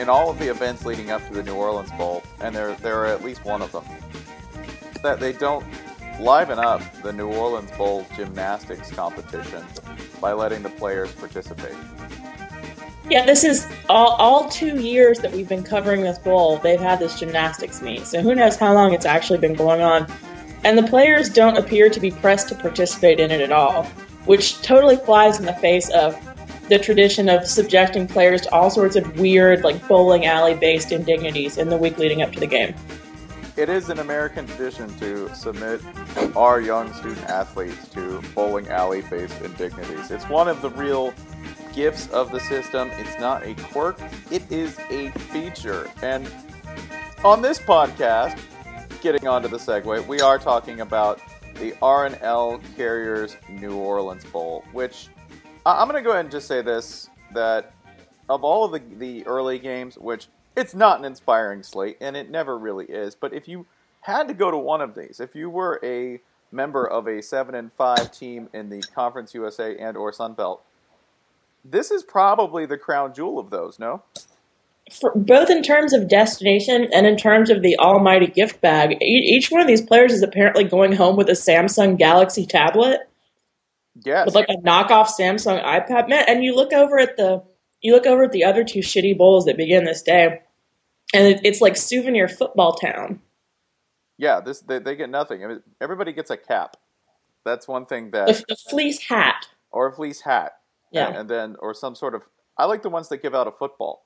in all of the events leading up to the New Orleans Bowl, and there are at least one of them, that they don't liven up the New Orleans Bowl gymnastics competition by letting the players participate. Yeah, this is all 2 years that we've been covering this bowl. They've had this gymnastics meet, so who knows how long it's actually been going on. And the players don't appear to be pressed to participate in it at all, which totally flies in the face of the tradition of subjecting players to all sorts of weird, like bowling alley-based indignities in the week leading up to the game. It is an American tradition to submit our young student athletes to bowling alley-based indignities. It's one of the real gifts of the system. It's not a quirk, it is a feature. And on this podcast, getting onto the segue, we are talking about the R+L Carriers New Orleans Bowl, which I'm going to go ahead and just say this, that of all of the early games, which it's not an inspiring slate, and it never really is, but if you had to go to one of these, if you were a member of a 7-5 team in the Conference USA and or Sun Belt, this is probably the crown jewel of those, no? For both in terms of destination and in terms of the almighty gift bag, each one of these players is apparently going home with a Samsung Galaxy tablet. Yes. With like a knockoff Samsung iPad. Man, and you look over at the other two shitty bowls that begin this day, and it's like souvenir football town. Yeah, they get nothing. I mean, everybody gets a cap. That's one thing that A fleece hat. Or a fleece hat. Yeah. And then or some sort of, I like the ones that give out a football.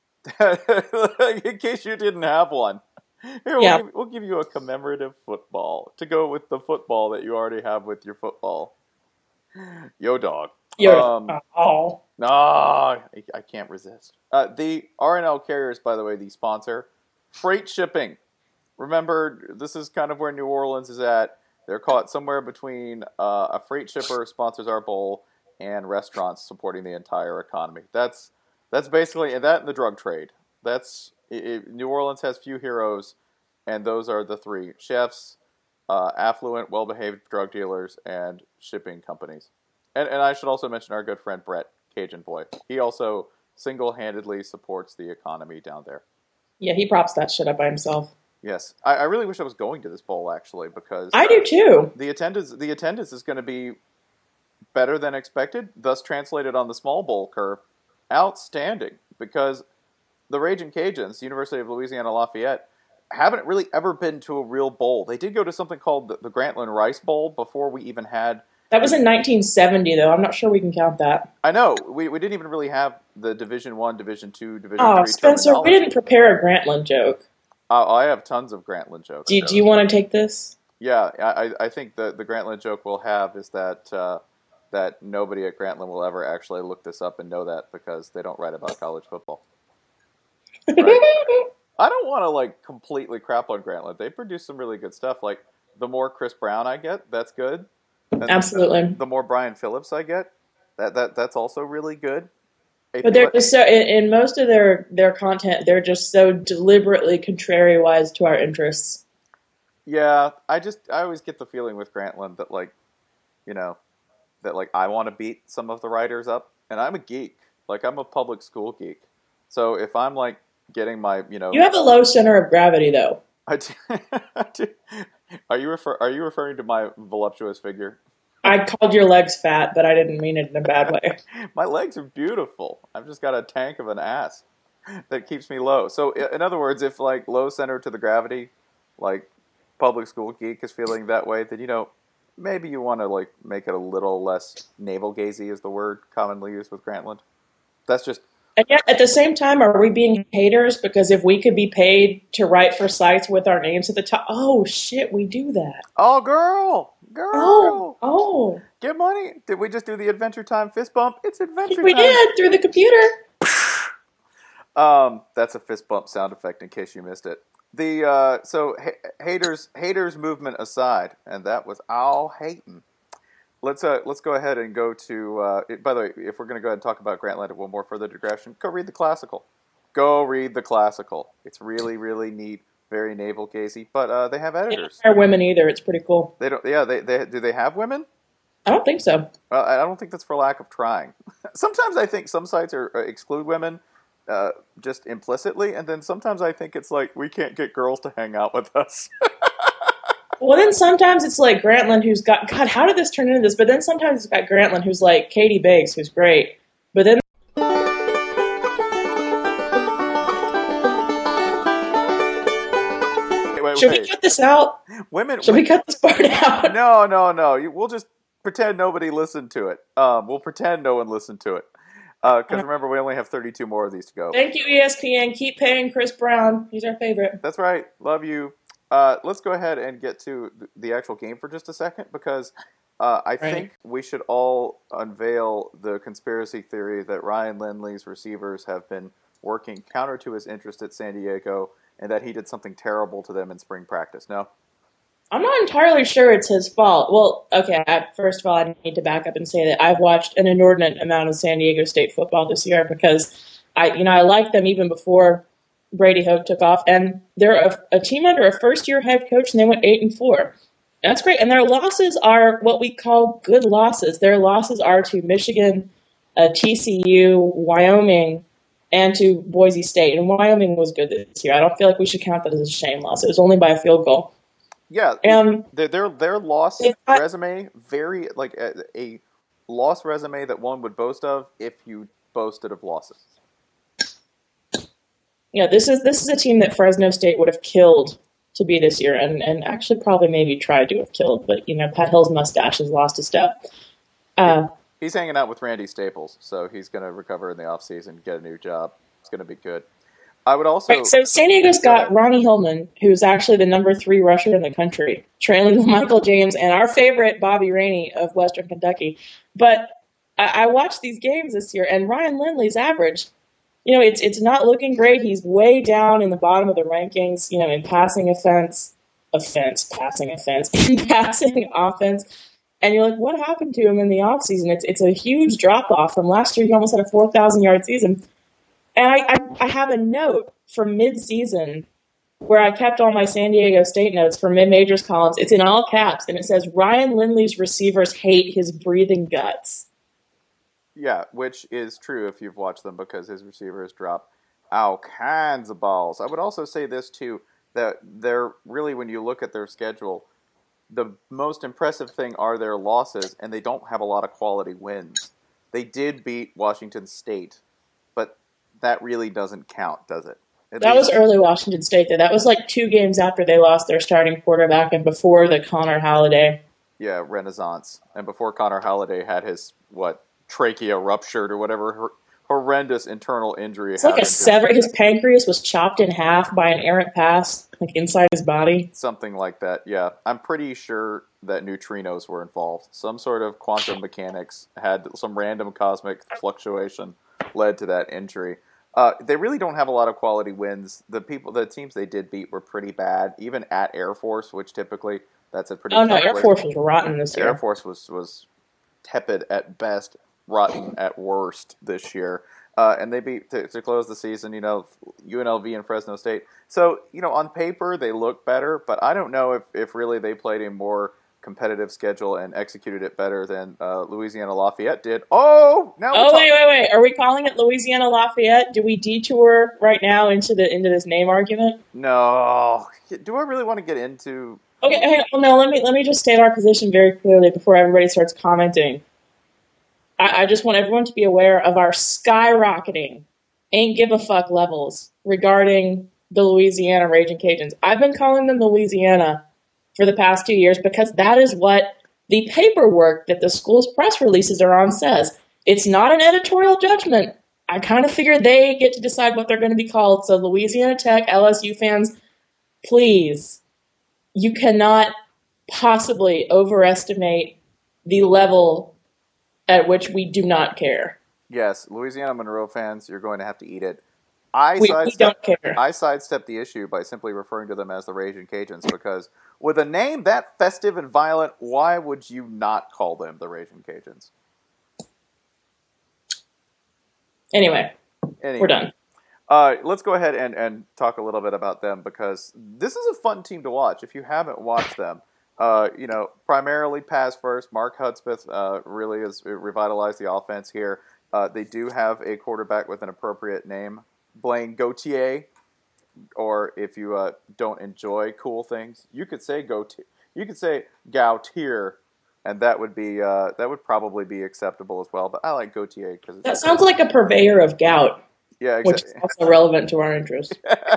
In case you didn't have one. Here, we'll give you a commemorative football to go with the football that you already have with your football. Yo, dog. I can't resist. The R+L Carriers, by the way, the sponsor, freight shipping. Remember, this is kind of where New Orleans is at. They're caught somewhere between a freight shipper sponsors our bowl and restaurants supporting the entire economy. That's basically, and that and the drug trade. New Orleans has few heroes, and those are the three: chefs, affluent, well-behaved drug dealers, and shipping companies. And I should also mention our good friend Brett, Cajun Boy. He also single-handedly supports the economy down there. Yeah, he props that shit up by himself. Yes. I really wish I was going to this bowl, actually, because I do too. The attendance is going to be better than expected, thus translated on the small bowl curve, outstanding, because the Ragin' Cajuns, University of Louisiana Lafayette, haven't really ever been to a real bowl. They did go to something called the Grantland Rice Bowl before we even had... That was in 1970, though. I'm not sure we can count that. I know. We didn't even really have the Division I, Division II, Division III Oh, Spencer, we didn't prepare a Grantland joke. I have tons of Grantland jokes. Do you want to take this? Yeah, I think the Grantland joke we'll have is that that nobody at Grantland will ever actually look this up and know that because they don't write about college football. Right? I don't want to completely crap on Grantland. They produce some really good stuff. Like the more Chris Brown I get, that's good. And absolutely. The more Brian Phillips I get, that's also really good. But they're just so in most of their content, they're just so deliberately contrariwise to our interests. Yeah, I always get the feeling with Grantland that I want to beat some of the writers up, and I'm a geek. I'm a public school geek. So if I'm getting my You have a low center of gravity, though. I do. Are you referring to my voluptuous figure? I called your legs fat, but I didn't mean it in a bad way. My legs are beautiful. I've just got a tank of an ass that keeps me low. So in other words, if low center to the gravity, public school geek is feeling that way, then maybe you want to make it a little less navel gazy is the word commonly used with Grantland. That's just. And yet, at the same time, are we being haters? Because if we could be paid to write for sites with our names at the top, oh shit, we do that. Oh, girl. Oh. Get money. Did we just do the Adventure Time fist bump? It's Adventure Time. We did, through the computer. That's a fist bump sound effect in case you missed it. So haters movement aside, and that was all hating. Let's go ahead and go to. By the way, if we're going to go ahead and talk about Grantland at one more further digression, go read the classical. It's really, really neat, very navel gazy, but they have editors. They don't hire women either. It's pretty cool. They don't. Yeah, they do. They have women? I don't think so. I don't think that's for lack of trying. Sometimes I think some sites exclude women. just implicitly, and then sometimes I think it's like we can't get girls to hang out with us. Well, then sometimes it's like Grantland, who's got God. How did this turn into this? But then sometimes it's got Grantland, who's like Katie Biggs, who's great. But then should we cut this out? Should we cut this part out? No. We'll just pretend nobody listened to it. We'll pretend no one listened to it. Because remember, we only have 32 more of these to go. Thank you, ESPN. Keep paying Chris Brown. He's our favorite. That's right. Love you. Let's go ahead and get to the actual game for just a second, because I think we should all unveil the conspiracy theory that Ryan Lindley's receivers have been working counter to his interest at San Diego, and that he did something terrible to them in spring practice. No? I'm not entirely sure it's his fault. Well, okay, first of all, I need to back up and say that I've watched an inordinate amount of San Diego State football this year, because I liked them even before Brady Hoke took off, and they're a team under a first-year head coach, and they went 8-4. That's great, and their losses are what we call good losses. Their losses are to Michigan, TCU, Wyoming, and to Boise State. And Wyoming was good this year. I don't feel like we should count that as a shame loss. It was only by a field goal. Yeah, their loss resume, very like a loss resume that one would boast of if you boasted of losses. Yeah, this is a team that Fresno State would have killed to be this year, and actually probably maybe tried to have killed, but Pat Hill's mustache has lost a step. He's hanging out with Randy Staples, so he's going to recover in the offseason, get a new job. It's going to be good. I would also... Right, so San Diego's got Ronnie Hillman, who's actually the number 3 rusher in the country, trailing Michael James and our favorite Bobby Rainey of Western Kentucky. But I watched these games this year, and Ryan Lindley's average, it's not looking great. He's way down in the bottom of the rankings, in passing offense, passing offense. And you're like, what happened to him in the offseason? It's a huge drop-off from last year. He almost had a 4,000-yard season. And I have a note from mid-season where I kept all my San Diego State notes for mid-majors columns. It's in all caps, and it says, Ryan Lindley's receivers hate his breathing guts. Yeah, which is true if you've watched them, because his receivers drop all kinds of balls. I would also say this, too, that they're really, when you look at their schedule, the most impressive thing are their losses, and they don't have a lot of quality wins. They did beat Washington State, but that really doesn't count, does it? That was early Washington State, though. That was like 2 games after they lost their starting quarterback and before the Connor Halliday. Yeah, renaissance. And before Connor Halliday had his, trachea ruptured or whatever horrendous internal injury. It's like his pancreas was chopped in half by an errant pass, like inside his body. Something like that, yeah. I'm pretty sure that neutrinos were involved. Some sort of quantum mechanics had some random cosmic fluctuation led to that injury. They really don't have a lot of quality wins. The teams they did beat were pretty bad, even at Air Force, which typically that's a pretty. Oh no, Air Force was rotten this year. Air Force was tepid at best, rotten at worst this year. And they beat, to close the season, UNLV and Fresno State. So, on paper, they look better, but I don't know if really they played a more competitive schedule and executed it better than Louisiana Lafayette did. Wait. Are we calling it Louisiana Lafayette? Do we detour right now into this name argument? No. Do I really want to get into... Okay, no, let me just state our position very clearly before everybody starts commenting. I just want everyone to be aware of our skyrocketing, ain't give a fuck levels regarding the Louisiana Raging Cajuns. I've been calling them Louisiana for the past 2 years because that is what the paperwork that the school's press releases are on says. It's not an editorial judgment. I kind of figure they get to decide what they're going to be called. So Louisiana Tech, LSU fans, please, you cannot possibly overestimate the level at which we do not care. Yes, Louisiana Monroe fans, you're going to have to eat it. We don't care. I sidestepped the issue by simply referring to them as the Raging Cajuns, because with a name that festive and violent, why would you not call them the Raging Cajuns? Anyway, we're done. Let's go ahead and talk a little bit about them, because this is a fun team to watch if you haven't watched them. Primarily pass first. Mark Hudspeth really has revitalized the offense here. They do have a quarterback with an appropriate name. Blaine Gautier, or if you don't enjoy cool things, you could say Gautier. You could say Gautier, and that would probably be acceptable as well. But I like Gautier because That sounds like a purveyor of gout, yeah, which exactly. is also relevant to our interest.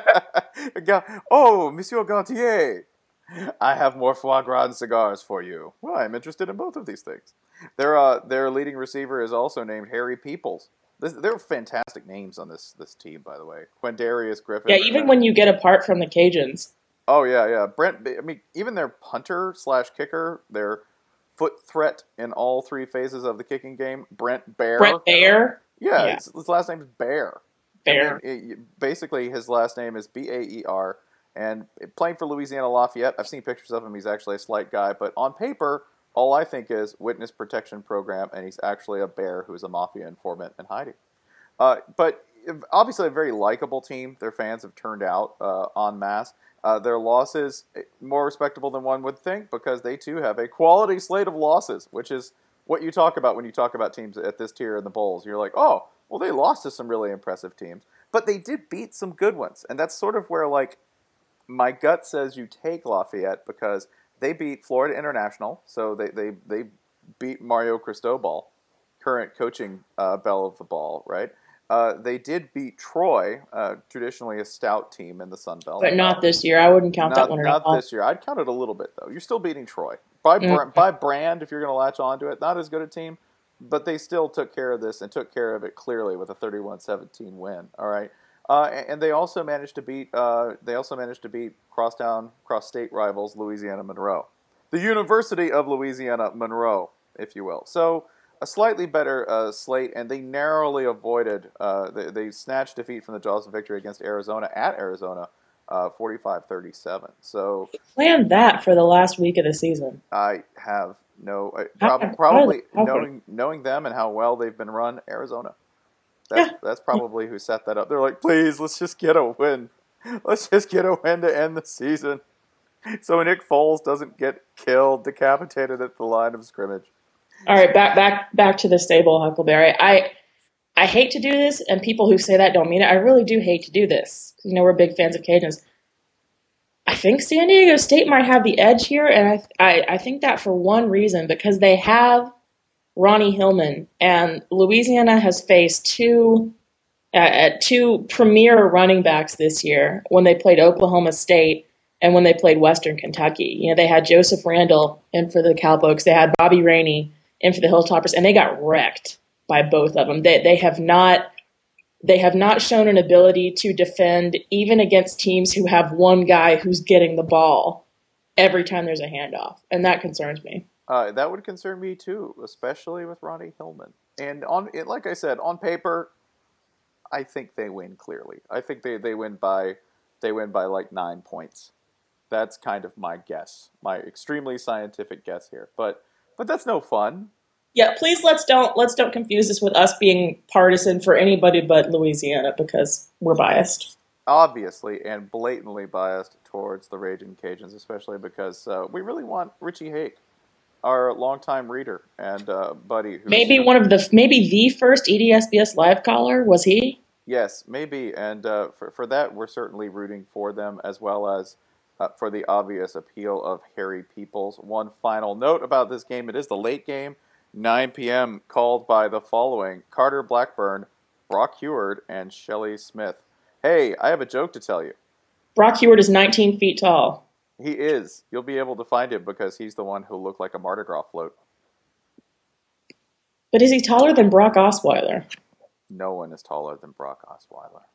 Oh, Monsieur Gautier, I have more foie gras and cigars for you. Well, I'm interested in both of these things. Their leading receiver is also named Harry Peoples. There are fantastic names on this team, by the way. Quindarius Griffin. Yeah, even when you get apart from the Cajuns. Oh yeah. Brent. I mean, even their punter / kicker, their foot threat in all three phases of the kicking game, Brent Bear. Brent Bear. Yeah. His last name is Bear. Bear. I mean, basically, his last name is Baer. And playing for Louisiana Lafayette, I've seen pictures of him. He's actually a slight guy, but on paper, all I think is witness protection program, and he's actually a bear who's a mafia informant in hiding. But obviously, a very likable team. Their fans have turned out en masse. Their losses more respectable than one would think because they too have a quality slate of losses, which is what you talk about when you talk about teams at this tier in the bowls. You're like, oh, well, they lost to some really impressive teams, but they did beat some good ones, and that's sort of where my gut says you take Lafayette because they beat Florida International, so they beat Mario Cristobal, current coaching belle of the ball, right? They did beat Troy, traditionally a stout team in the Sun Belt. But not this year. I wouldn't count that one at all. Not this year. I'd count it a little bit, though. You're still beating Troy. By brand, if you're going to latch onto it, not as good a team, but they still took care of this and took care of it clearly with a 31-17 win, all right? And they also managed to beat cross-state rivals Louisiana Monroe, the University of Louisiana Monroe, if you will. So a slightly better slate, and they narrowly avoided. They snatched defeat from the jaws of victory against Arizona at Arizona, 45-37. So planned that for the last week of the season. I have probably knowing them and how well they've been run, Arizona. That's probably who set that up. They're like, please, let's just get a win. Let's just get a win to end the season. So Nick Foles doesn't get killed, decapitated at the line of scrimmage. All right, back to the stable, Huckleberry. I hate to do this, and people who say that don't mean it. I really do hate to do this. You know, we're big fans of Cajuns. I think San Diego State might have the edge here, and I think that for one reason, because they have Ronnie Hillman, and Louisiana has faced two premier running backs this year when they played Oklahoma State and when they played Western Kentucky. You know, they had Joseph Randall in for the Cowpokes, they had Bobby Rainey in for the Hilltoppers, and they got wrecked by both of them. They have not shown an ability to defend even against teams who have one guy who's getting the ball every time there's a handoff, and that concerns me. That would concern me too, especially with Ronnie Hillman. And like I said, on paper, I think they win clearly. I think they win by like 9 points. That's kind of my guess, my extremely scientific guess here. But that's no fun. Yeah, please let's don't confuse this with us being partisan for anybody but Louisiana because we're biased. Obviously and blatantly biased towards the Raging Cajuns, especially because we really want Richie Hake, our longtime reader and buddy. Maybe the first EDSBS live caller, was he? Yes, maybe. And for that, we're certainly rooting for them, as well as for the obvious appeal of Harry Peoples. One final note about this game. It is the late game, 9 p.m., called by the following: Carter Blackburn, Brock Heward, and Shelley Smith. Hey, I have a joke to tell you. Brock Heward is 19 feet tall. He is. You'll be able to find him because he's the one who looked like a Mardi Gras float. But is he taller than Brock Osweiler? No one is taller than Brock Osweiler.